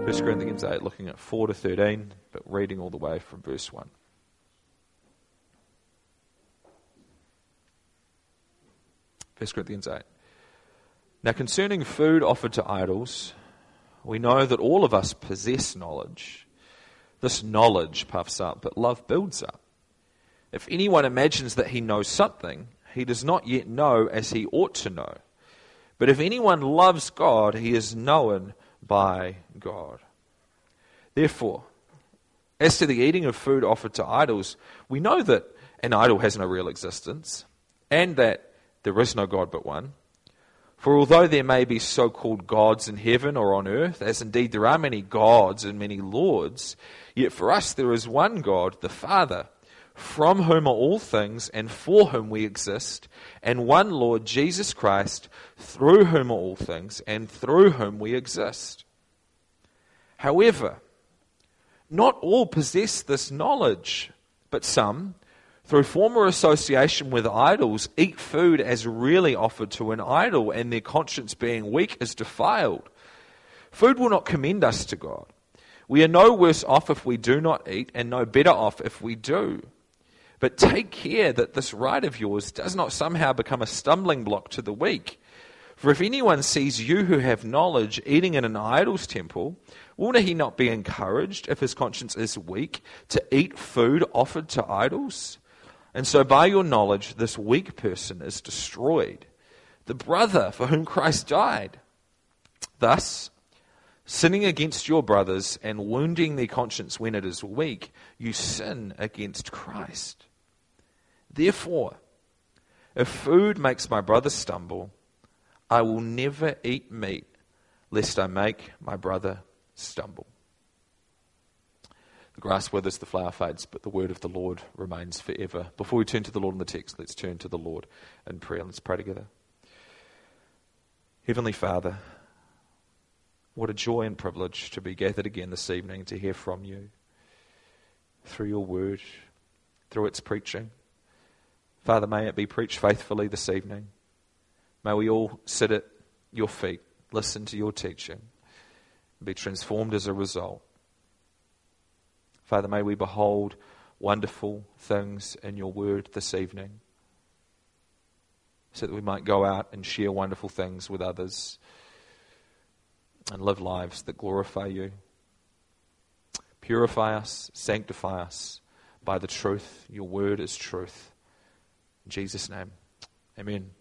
1 Corinthians 8, looking at 4 to 13, but reading all the way from verse 1. 1 Corinthians 8. Now concerning food offered to idols, we know that all of us possess knowledge. This knowledge puffs up, but love builds up. If anyone imagines that he knows something, he does not yet know as he ought to know. But if anyone loves God, he is known by God. Therefore, as to the eating of food offered to idols, we know that an idol has no real existence, and that there is no God but one. For although there may be so-called gods in heaven or on earth, as indeed there are many gods and many lords, yet for us there is one God, the Father, from whom are all things and for whom we exist, and one Lord, Jesus Christ, through whom are all things and through whom we exist. However, not all possess this knowledge, but some, through former association with idols, eat food as really offered to an idol, and their conscience being weak is defiled. Food will not commend us to God. We are no worse off if we do not eat, and no better off if we do. But take care that this right of yours does not somehow become a stumbling block to the weak. For if anyone sees you who have knowledge eating in an idol's temple, will he not be encouraged, if his conscience is weak, to eat food offered to idols? And so by your knowledge, this weak person is destroyed, the brother for whom Christ died. Thus, sinning against your brothers and wounding their conscience when it is weak, you sin against Christ. Therefore, if food makes my brother stumble, I will never eat meat, lest I make my brother stumble. The grass withers, the flower fades, but the word of the Lord remains forever. Before we turn to the Lord in the text, let's turn to the Lord in prayer. Let's pray together. Heavenly Father, what a joy and privilege to be gathered again this evening to hear from you through your word, through its preaching. Father, may it be preached faithfully this evening. May we all sit at your feet, listen to your teaching, and be transformed as a result. Father, may we behold wonderful things in your word this evening, so that we might go out and share wonderful things with others and live lives that glorify you. Purify us, sanctify us by the truth. Your word is truth. In Jesus' name, amen.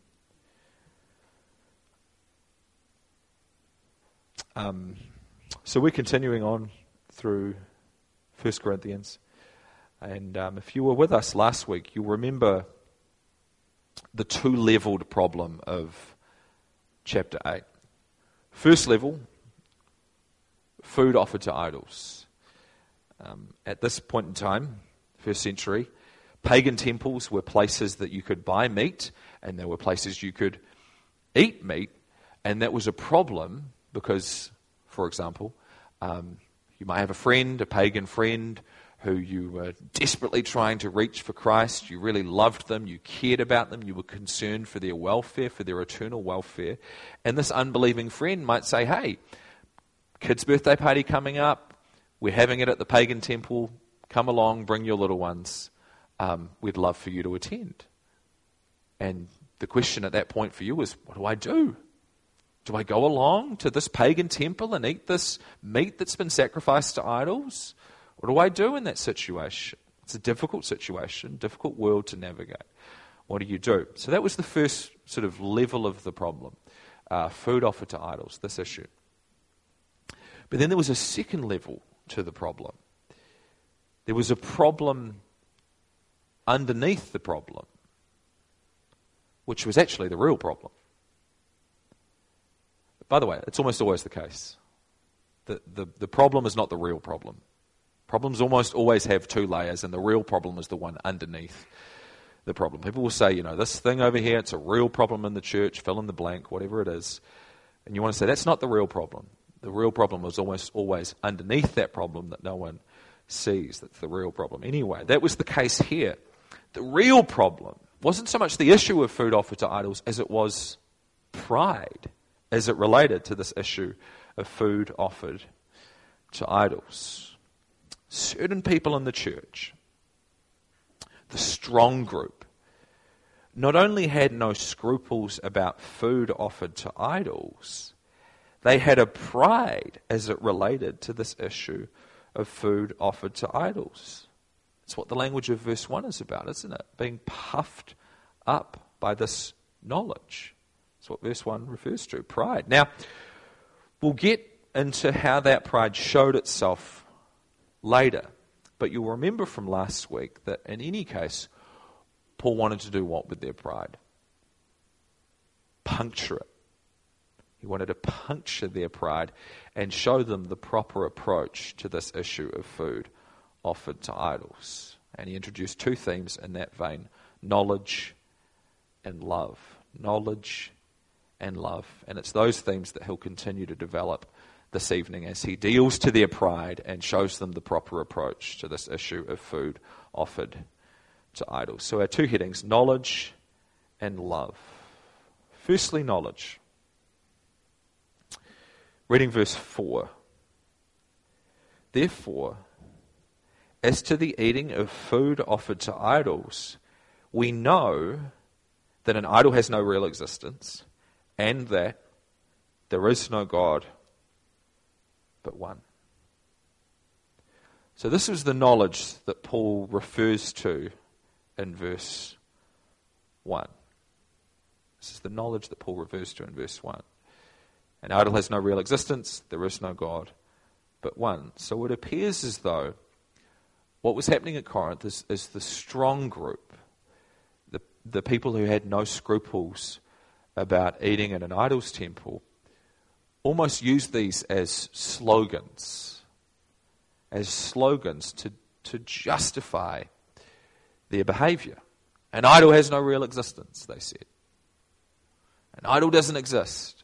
So we're continuing on through 1 Corinthians. And if you were with us last week, you'll remember the two-leveled problem of chapter 8. First level, food offered to idols. At this point in time, first century, pagan temples were places that you could buy meat, and there were places you could eat meat, and that was a problem because, for example, you might have a friend, a pagan friend, who you were desperately trying to reach for Christ. You really loved them, you cared about them, you were concerned for their welfare, for their eternal welfare. And this unbelieving friend might say, hey, kid's birthday party coming up, we're having it at the pagan temple, come along, bring your little ones. We'd love for you to attend. And the question at that point for you is, what do I do? Do I go along to this pagan temple and eat this meat that's been sacrificed to idols? What do I do in that situation? It's a difficult situation, difficult world to navigate. What do you do? So that was the first sort of level of the problem. Food offered to idols, this issue. But then there was a second level to the problem. There was a problem underneath the problem, which was actually the real problem. By the way, it's almost always the case. The problem is not the real problem. Problems almost always have two layers, and the real problem is the one underneath the problem. People will say, this thing over here, it's a real problem in the church, fill in the blank, whatever it is. And you want to say, that's not the real problem. The real problem is almost always underneath that problem that no one sees. That's the real problem. Anyway, that was the case here. The real problem wasn't so much the issue of food offered to idols as it was pride, as it related to this issue of food offered to idols. Certain people in the church, the strong group, not only had no scruples about food offered to idols, they had a pride as it related to this issue of food offered to idols. It's what the language of verse 1 is about, isn't it? Being puffed up by this knowledge. That's what verse 1 refers to, pride. Now, we'll get into how that pride showed itself later. But you'll remember from last week that in any case, Paul wanted to do what with their pride? Puncture it. He wanted to puncture their pride and show them the proper approach to this issue of food offered to idols. And he introduced two themes in that vein: knowledge and love. Knowledge and love. And it's those themes that he'll continue to develop this evening as he deals to their pride and shows them the proper approach to this issue of food offered to idols. So our two headings: knowledge and love. Firstly, knowledge. Reading verse 4. Therefore, as to the eating of food offered to idols, we know that an idol has no real existence and that there is no God but one. So this is the knowledge that Paul refers to in verse 1. This is the knowledge that Paul refers to in verse 1. An idol has no real existence, there is no God but one. So it appears as though what was happening at Corinth is the strong group, the people who had no scruples about eating in an idol's temple, almost used these as slogans to justify their behavior. An idol has no real existence, they said. An idol doesn't exist.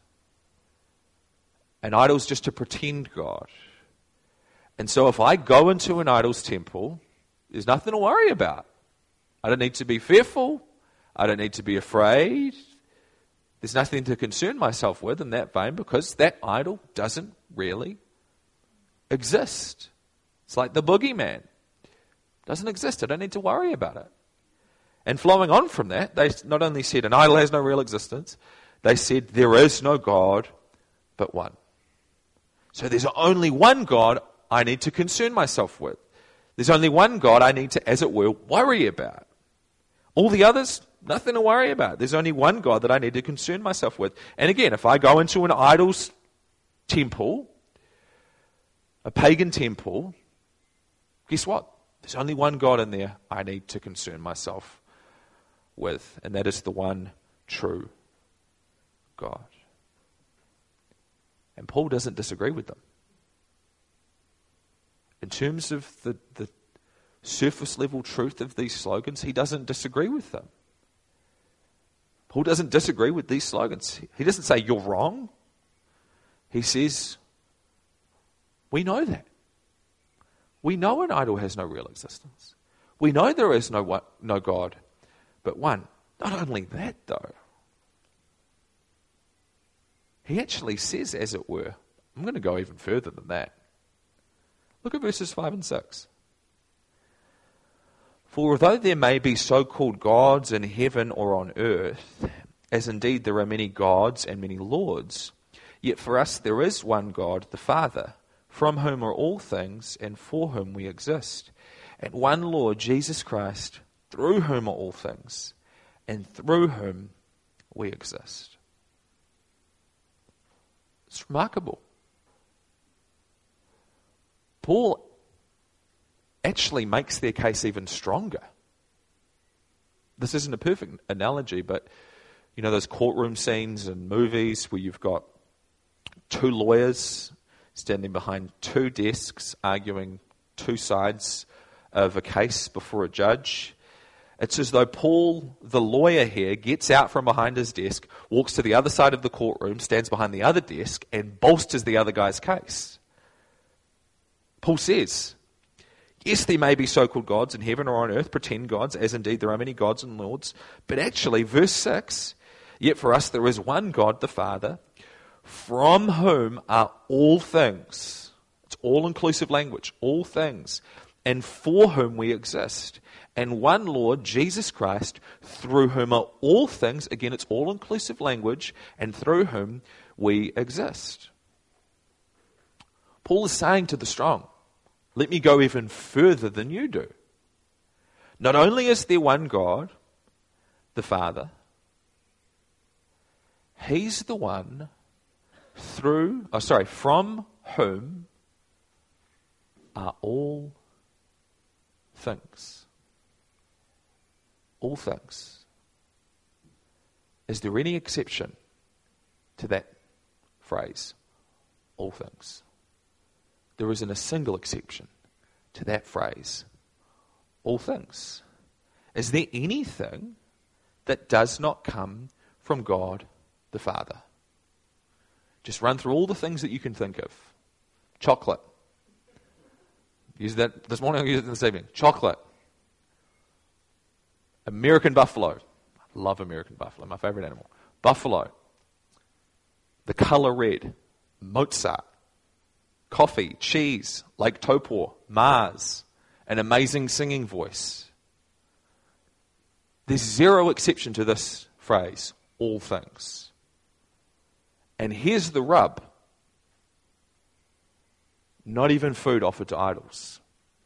An idol's just a pretend God. And so if I go into an idol's temple, there's nothing to worry about. I don't need to be fearful. I don't need to be afraid. There's nothing to concern myself with in that vein because that idol doesn't really exist. It's like the boogeyman. It doesn't exist. I don't need to worry about it. And flowing on from that, they not only said an idol has no real existence, they said there is no God but one. So there's only one God I need to concern myself with. There's only one God I need to, as it were, worry about. All the others, nothing to worry about. There's only one God that I need to concern myself with. And again, if I go into an idol's temple, a pagan temple, guess what? There's only one God in there I need to concern myself with, and that is the one true God. And Paul doesn't disagree with them. In terms of the surface level truth of these slogans, he doesn't disagree with them. Paul doesn't disagree with these slogans. He doesn't say you're wrong. He says, we know that. We know an idol has no real existence. We know there is no God but one. Not only that, though. He actually says, as it were, I'm going to go even further than that. Look at verses 5 and 6. For although there may be so-called gods in heaven or on earth, as indeed there are many gods and many lords, yet for us there is one God, the Father, from whom are all things and for whom we exist, and one Lord, Jesus Christ, through whom are all things and through whom we exist. It's remarkable. Paul actually makes their case even stronger. This isn't a perfect analogy, but you know those courtroom scenes in movies where you've got two lawyers standing behind two desks arguing two sides of a case before a judge. It's as though Paul, the lawyer here, gets out from behind his desk, walks to the other side of the courtroom, stands behind the other desk, and bolsters the other guy's case. Paul says, yes, there may be so-called gods in heaven or on earth, pretend gods, as indeed there are many gods and lords. But actually, verse 6, yet for us there is one God, the Father, from whom are all things. It's all-inclusive language, all things, and for whom we exist. And one Lord, Jesus Christ, through whom are all things, again it's all-inclusive language, and through whom we exist. Paul is saying to the strong, let me go even further than you do. Not only is there one God, the Father, He's the one from whom are all things. All things. Is there any exception to that phrase? All things. There isn't a single exception to that phrase. All things. Is there anything that does not come from God the Father? Just run through all the things that you can think of. Chocolate. Use that this morning, I'll use it this evening. Chocolate. American buffalo. I love American buffalo, my favorite animal. Buffalo. The color red. Mozart. Coffee, cheese, Lake Taupo, Mars, an amazing singing voice. There's zero exception to this phrase, all things. And here's the rub. Not even food offered to idols.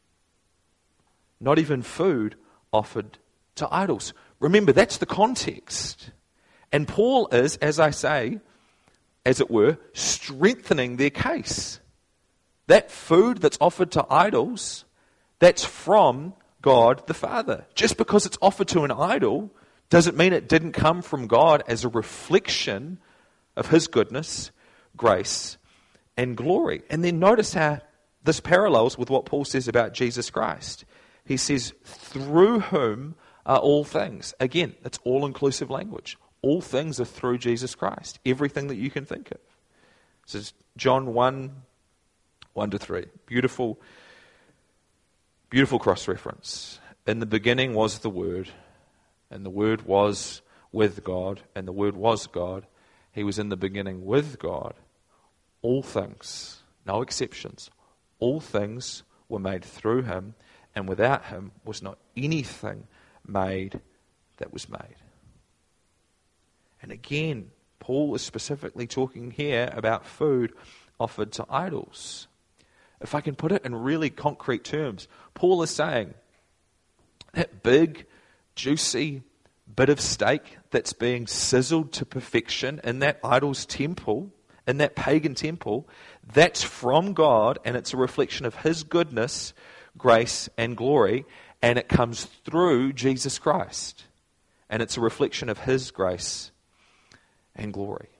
Not even food offered to idols. Remember, that's the context. And Paul is, as I say, as it were, strengthening their case. That food that's offered to idols, that's from God the Father. Just because it's offered to an idol doesn't mean it didn't come from God as a reflection of His goodness, grace, and glory. And then notice how this parallels with what Paul says about Jesus Christ. He says, through whom are all things. Again, it's all-inclusive language. All things are through Jesus Christ. Everything that you can think of. This is John 1:1-3. Beautiful, beautiful cross-reference. In the beginning was the Word, and the Word was with God, and the Word was God. He was in the beginning with God. All things, no exceptions, all things were made through Him, and without Him was not anything made that was made. And again, Paul is specifically talking here about food offered to idols. If I can put it in really concrete terms, Paul is saying that big, juicy bit of steak that's being sizzled to perfection in that idol's temple, in that pagan temple, that's from God, and it's a reflection of His goodness, grace, and glory, and it comes through Jesus Christ. And it's a reflection of His grace and glory.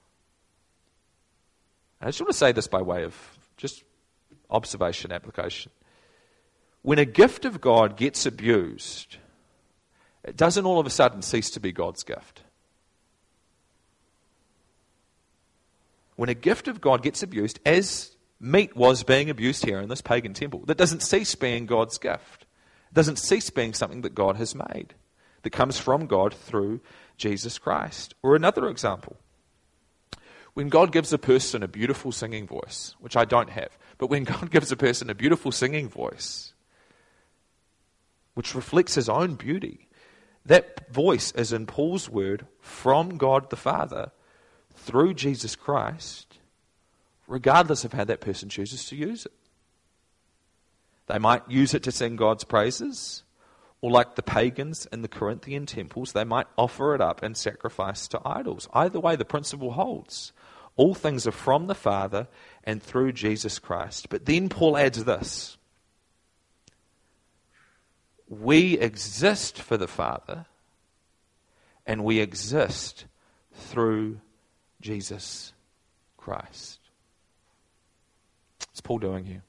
And I just want to say this by way of just observation, application. When a gift of God gets abused, it doesn't all of a sudden cease to be God's gift. When a gift of God gets abused, as meat was being abused here in this pagan temple, that doesn't cease being God's gift. It doesn't cease being something that God has made, that comes from God through Jesus Christ. Or another example. When God gives a person a beautiful singing voice, which I don't have, but when God gives a person a beautiful singing voice, which reflects His own beauty, that voice is, in Paul's word, from God the Father through Jesus Christ, regardless of how that person chooses to use it. They might use it to sing God's praises, or like the pagans in the Corinthian temples, they might offer it up and sacrifice to idols. Either way, the principle holds. All things are from the Father and through Jesus Christ. But then Paul adds this. We exist for the Father, and we exist through Jesus Christ. What's Paul doing here?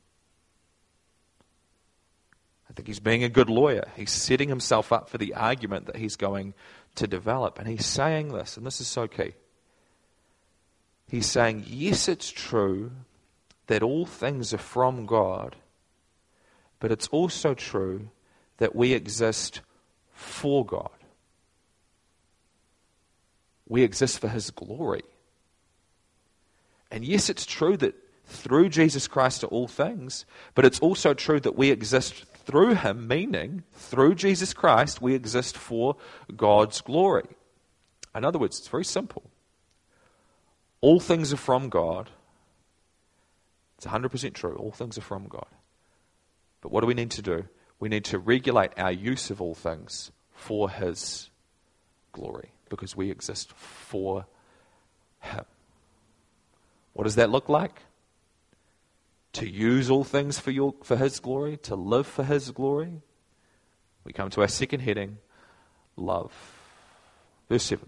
I think he's being a good lawyer. He's setting himself up for the argument that he's going to develop. And he's saying this, and this is so key. He's saying, yes, it's true that all things are from God, but it's also true that we exist for God. We exist for His glory. And yes, it's true that through Jesus Christ to all things, but it's also true that we exist through him, meaning through Jesus Christ we exist for God's glory. In other words, it's very simple. All things are from God. It's 100% true. All things are from God. But what do we need to do? We need to regulate our use of all things for his glory, because we exist for him. What does that look like? To use all things for his glory, to live for his glory. We come to our second heading, love. Verse 7.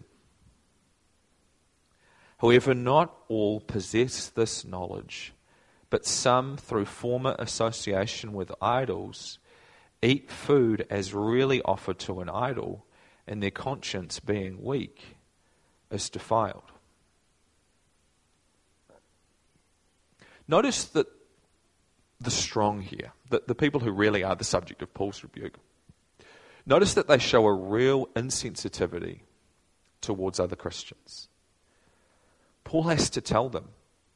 However, not all possess this knowledge, but some, through former association with idols, eat food as really offered to an idol, and their conscience, being weak, is defiled. Notice that the strong here, the people who really are the subject of Paul's rebuke, notice that they show a real insensitivity towards other Christians. Paul has to tell them,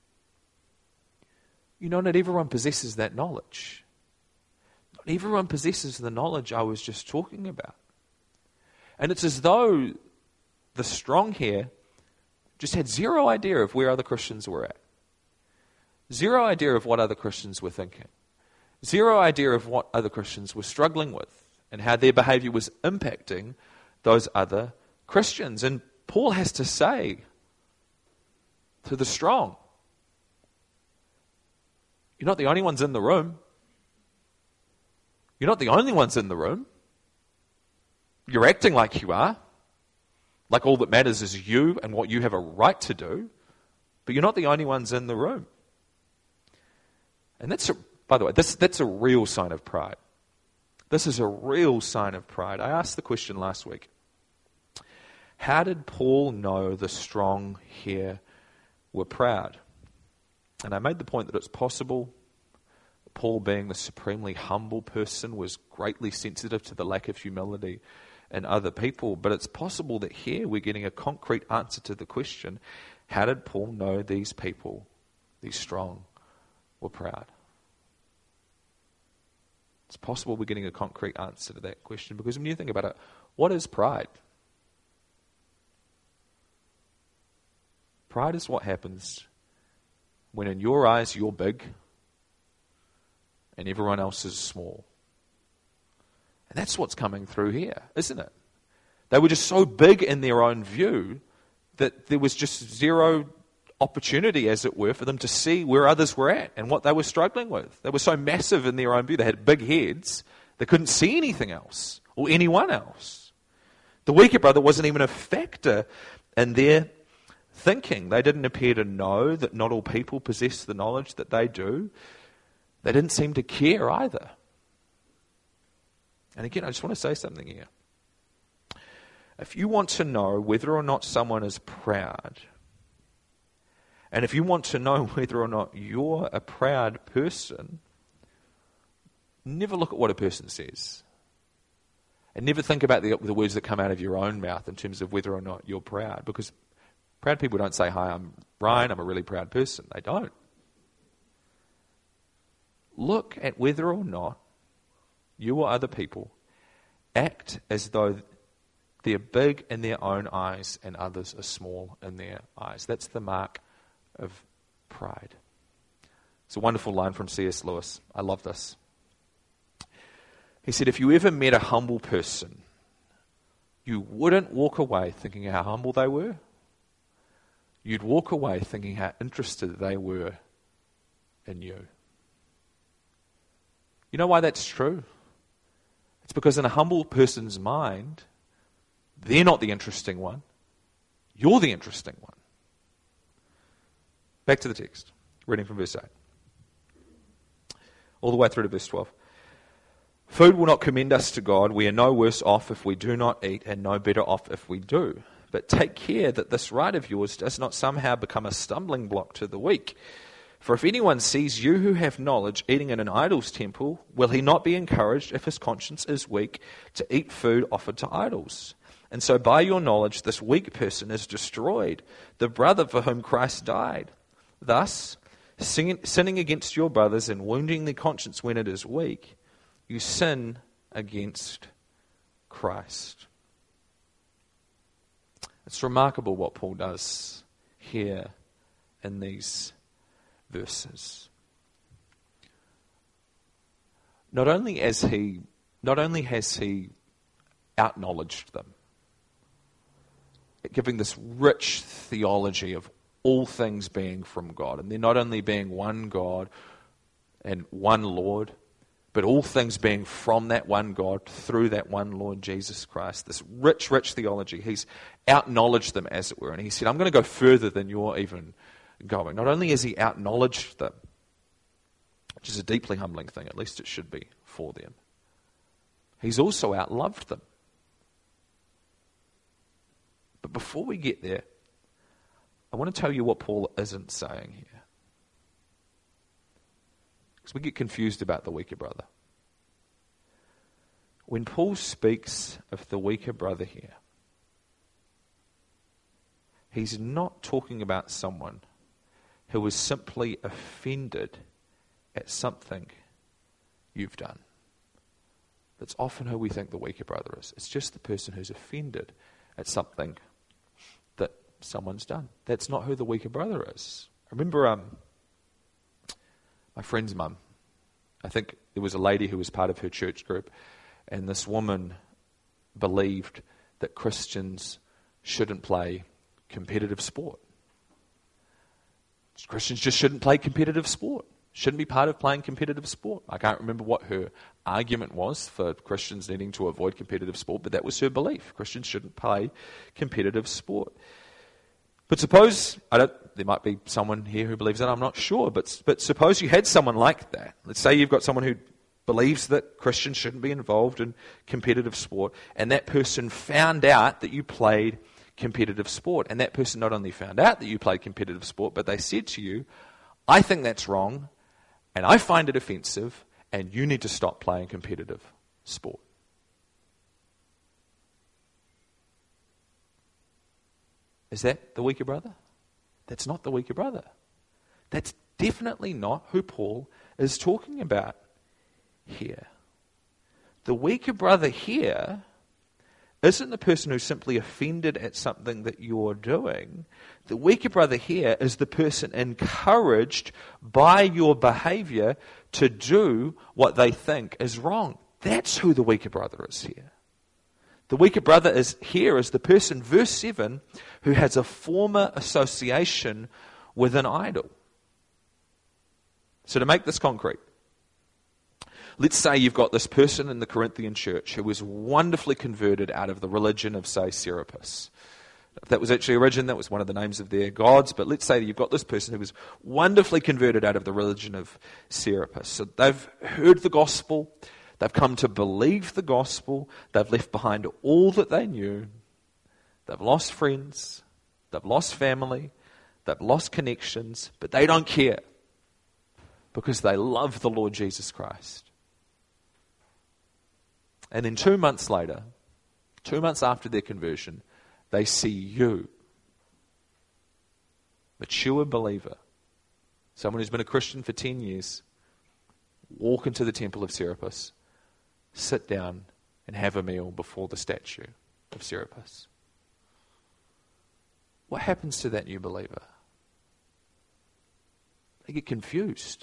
not everyone possesses that knowledge. Not everyone possesses the knowledge I was just talking about. And it's as though the strong here just had zero idea of where other Christians were at. Zero idea of what other Christians were thinking. Zero idea of what other Christians were struggling with and how their behavior was impacting those other Christians. And Paul has to say to the strong, you're not the only ones in the room. You're not the only ones in the room. You're acting like you are. Like all that matters is you and what you have a right to do. But you're not the only ones in the room. And by the way, that's a real sign of pride. This is a real sign of pride. I asked the question last week. How did Paul know the strong here were proud? And I made the point that it's possible Paul, being the supremely humble person, was greatly sensitive to the lack of humility in other people. But it's possible that here we're getting a concrete answer to the question, how did Paul know these people, these strong, were proud? It's possible we're getting a concrete answer to that question, because when you think about it, what is pride? Pride is what happens when in your eyes you're big and everyone else is small. And that's what's coming through here, isn't it? They were just so big in their own view that there was just zero opportunity, as it were, for them to see where others were at and what they were struggling with. They were so massive in their own view. They had big heads. They couldn't see anything else or anyone else. The weaker brother wasn't even a factor in their thinking. They didn't appear to know that not all people possess the knowledge that they do. They didn't seem to care either. And again, I just want to say something here. If you want to know whether or not someone is proud, and if you want to know whether or not you're a proud person, never look at what a person says. And never think about the words that come out of your own mouth in terms of whether or not you're proud. Because proud people don't say, "Hi, I'm Ryan, I'm a really proud person." They don't. Look at whether or not you or other people act as though they're big in their own eyes and others are small in their eyes. That's the mark of pride. It's a wonderful line from C.S. Lewis. I love this. He said, if you ever met a humble person, you wouldn't walk away thinking how humble they were. You'd walk away thinking how interested they were in you. You know why that's true? It's because in a humble person's mind, they're not the interesting one. You're the interesting one. Back to the text, reading from verse 8. All the way through to verse 12. Food will not commend us to God. We are no worse off if we do not eat, and no better off if we do. But take care that this right of yours does not somehow become a stumbling block to the weak. For if anyone sees you who have knowledge eating in an idol's temple, will he not be encouraged, if his conscience is weak, to eat food offered to idols? And so by your knowledge this weak person is destroyed, the brother for whom Christ died. Thus, sinning against your brothers and wounding their conscience when it is weak, you sin against Christ. It's remarkable what Paul does here in these verses. Not only has he acknowledged them, giving this rich theology of all things being from God, and there not only being one God and one Lord, but all things being from that one God through that one Lord Jesus Christ. This rich, rich theology. He's acknowledged them, as it were. And he said, I'm going to go further than you're even going. Not only has he acknowledged them, which is a deeply humbling thing, at least it should be for them, he's also outloved them. But before we get there, I want to tell you what Paul isn't saying here. Because we get confused about the weaker brother. When Paul speaks of the weaker brother here, he's not talking about someone who is simply offended at something you've done. That's often who we think the weaker brother is. It's just the person who's offended at something that someone's done. That's not who the weaker brother is. I remember my friend's mum. I think there was a lady who was part of her church group, and this woman believed that Christians shouldn't play competitive sport. Christians just shouldn't play competitive sport. Shouldn't be part of playing competitive sport. I can't remember what her argument was for Christians needing to avoid competitive sport, but that was her belief. Christians shouldn't play competitive sport. But suppose, there might be someone here who believes that, I'm not sure, but suppose you had someone like that. Let's say you've got someone who believes that Christians shouldn't be involved in competitive sport, and that person found out that you played competitive sport. And that person not only found out that you played competitive sport, but they said to you, I think that's wrong, and I find it offensive, and you need to stop playing competitive sport. Is that the weaker brother? That's not the weaker brother. That's definitely not who Paul is talking about here. The weaker brother here isn't the person who's simply offended at something that you're doing. The weaker brother here is the person encouraged by your behavior to do what they think is wrong. That's who the weaker brother is here. The weaker brother is the person, verse 7, who has a former association with an idol. So to make this concrete, let's say you've got this person in the Corinthian church who was wonderfully converted out of the religion of, say, Serapis. If that was actually a religion, that was one of the names of their gods, but let's say that you've got this person who was wonderfully converted out of the religion of Serapis. So they've heard the gospel, they've come to believe the gospel, they've left behind all that they knew, they've lost friends, they've lost family, they've lost connections, but they don't care because they love the Lord Jesus Christ. And then 2 months later, 2 months after their conversion, they see you, mature believer, someone who's been a Christian for 10 years, walk into the temple of Serapis, sit down and have a meal before the statue of Serapis. What happens to that new believer? They get confused.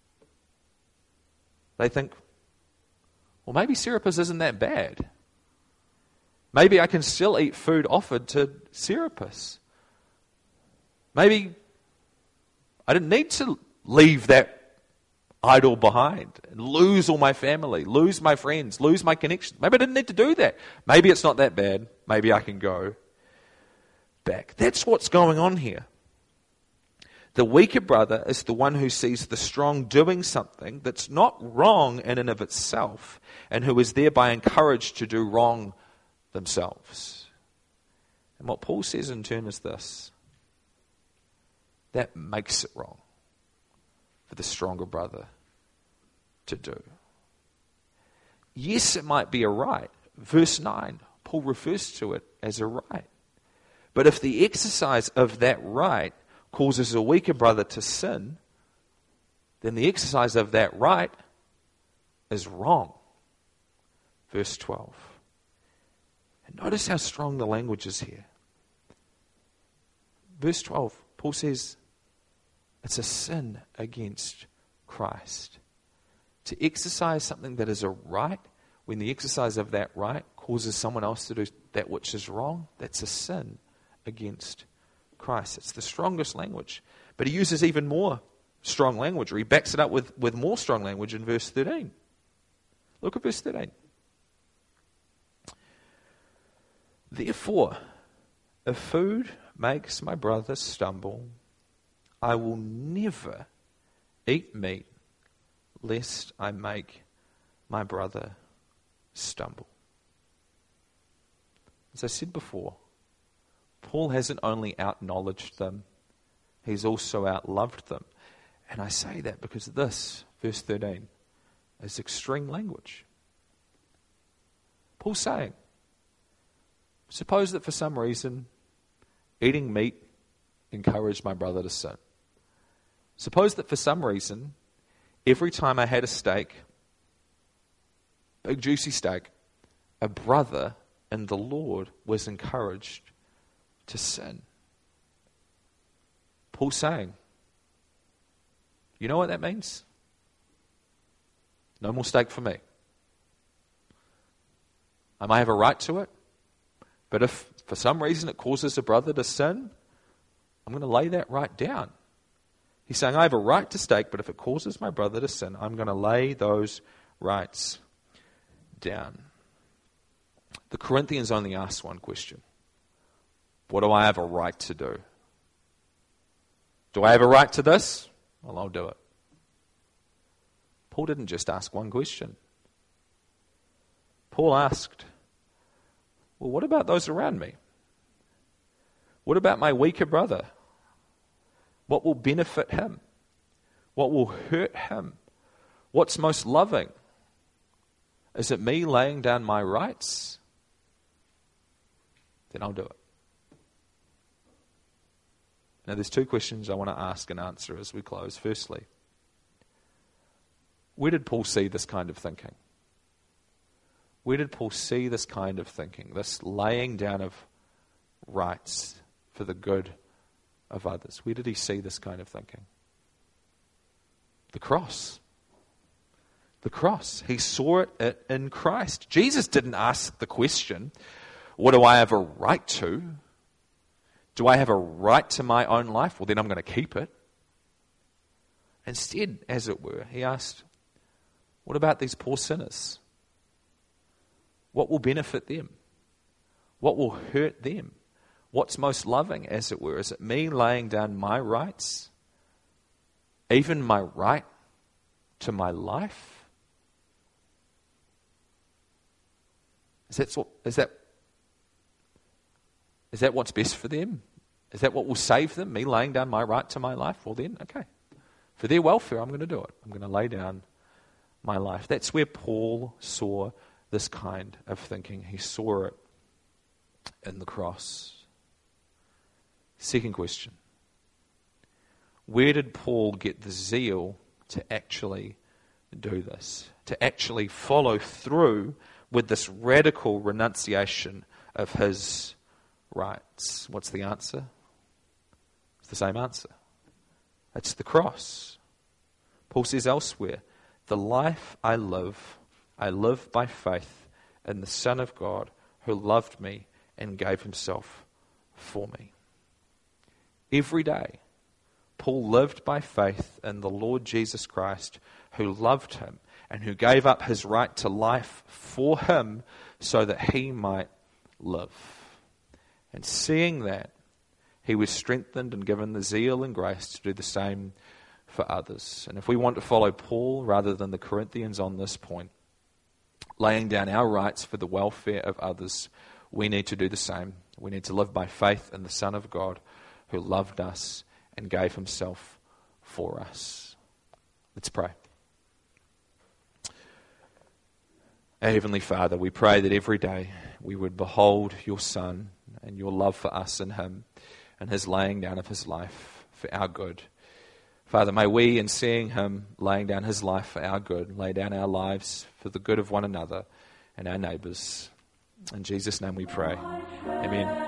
They think, well, maybe Serapis isn't that bad. Maybe I can still eat food offered to Serapis. Maybe I didn't need to leave that idol behind and lose all my family, lose my friends, lose my connections. Maybe I didn't need to do that. Maybe it's not that bad. Maybe I can go back. That's what's going on here. The weaker brother is the one who sees the strong doing something that's not wrong in and of itself, and who is thereby encouraged to do wrong themselves. And what Paul says in turn is this: that makes it wrong for the stronger brother to do. Yes, it might be a right. Verse 9, Paul refers to it as a right. But if the exercise of that right causes a weaker brother to sin, then the exercise of that right is wrong. Verse 12. And notice how strong the language is here. Verse 12, Paul says, it's a sin against Christ. To exercise something that is a right, when the exercise of that right causes someone else to do that which is wrong, that's a sin against Christ. It's the strongest language. But he uses even more strong language, or he backs it up with more strong language in verse 13. Look at verse 13. Therefore, if food makes my brother stumble, I will never eat meat, lest I make my brother stumble. As I said before, Paul hasn't only outknowledged them, he's also outloved them. And I say that because this, verse 13, is extreme language. Paul's saying, suppose that for some reason eating meat encouraged my brother to sin. Suppose that for some reason, every time I had a steak, big juicy steak, a brother in the Lord was encouraged to sin. Paul's saying, you know what that means? No more steak for me. I may have a right to it, but if for some reason it causes a brother to sin, I'm going to lay that right down. He's saying, I have a right to steak, but if it causes my brother to sin, I'm going to lay those rights down. The Corinthians only asked one question. What do I have a right to do? Do I have a right to this? Well, I'll do it. Paul didn't just ask one question. Paul asked, well, what about those around me? What about my weaker brother? What will benefit him? What will hurt him? What's most loving? Is it me laying down my rights? Then I'll do it. Now there's two questions I want to ask and answer as we close. Firstly, where did Paul see this kind of thinking? Where did Paul see this kind of thinking, this laying down of rights for the good of others? Where did he see this kind of thinking? The cross. The cross. He saw it in Christ. Jesus didn't ask the question, what do I have a right to? Do I have a right to my own life? Well, then I'm going to keep it. Instead, as it were, he asked, what about these poor sinners? What will benefit them? What will hurt them? What's most loving, as it were? Is it me laying down my rights? Even my right to my life? Is that what's best for them? Is that what will save them? Me laying down my right to my life? Well then, okay. For their welfare, I'm going to do it. I'm going to lay down my life. That's where Paul saw this kind of thinking. He saw it in the cross. Second question. Where did Paul get the zeal to actually do this? To actually follow through with this radical renunciation of his rights? What's the answer? It's the same answer. It's the cross. Paul says elsewhere, the life I live by faith in the Son of God who loved me and gave himself for me. Every day, Paul lived by faith in the Lord Jesus Christ who loved him and who gave up his right to life for him so that he might live. And seeing that, he was strengthened and given the zeal and grace to do the same for others. And if we want to follow Paul rather than the Corinthians on this point, laying down our rights for the welfare of others, we need to do the same. We need to live by faith in the Son of God who loved us and gave himself for us. Let's pray. Our Heavenly Father, we pray that every day we would behold your Son and your love for us in him and his laying down of his life for our good. Father, may we, in seeing him laying down his life for our good, lay down our lives for the good of one another and our neighbours. In Jesus' name we pray. Amen.